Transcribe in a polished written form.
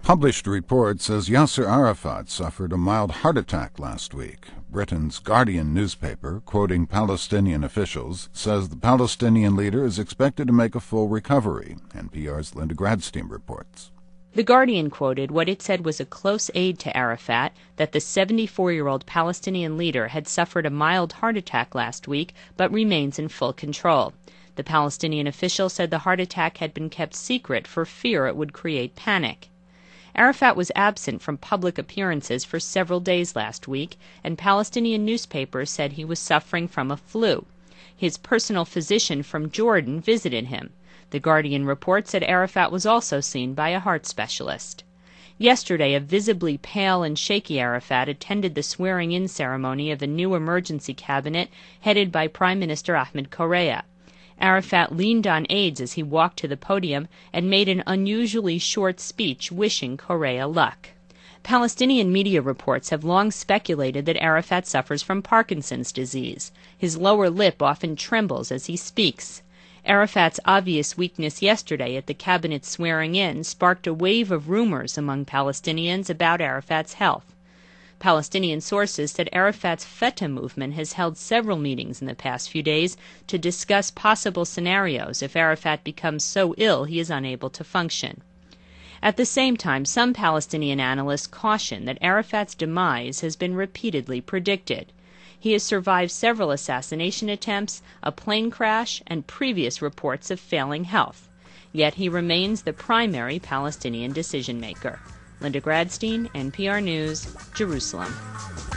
Published report says Yasser Arafat suffered a mild heart attack last week. Britain's Guardian newspaper, quoting Palestinian officials, says the Palestinian leader is expected to make a full recovery. NPR's Linda Gradstein reports. The Guardian quoted what it said was a close aide to Arafat, that the 74-year-old Palestinian leader had suffered a mild heart attack last week but remains in full control. The Palestinian official said the heart attack had been kept secret for fear it would create panic. Arafat was absent from public appearances for several days last week, and Palestinian newspapers said he was suffering from a flu. His personal physician from Jordan visited him. The Guardian reports that Arafat was also seen by a heart specialist. Yesterday, a visibly pale and shaky Arafat attended the swearing-in ceremony of a new emergency cabinet headed by Prime Minister Ahmed Correa. Arafat leaned on aides as he walked to the podium and made an unusually short speech wishing Correa luck. Palestinian media reports have long speculated that Arafat suffers from Parkinson's disease. His lower lip often trembles as he speaks. Arafat's obvious weakness yesterday at the cabinet swearing-in sparked a wave of rumors among Palestinians about Arafat's health. Palestinian sources said Arafat's Fatah movement has held several meetings in the past few days to discuss possible scenarios if Arafat becomes so ill he is unable to function. At the same time, some Palestinian analysts caution that Arafat's demise has been repeatedly predicted. He has survived several assassination attempts, a plane crash, and previous reports of failing health. Yet he remains the primary Palestinian decision-maker. Linda Gradstein, NPR News, Jerusalem.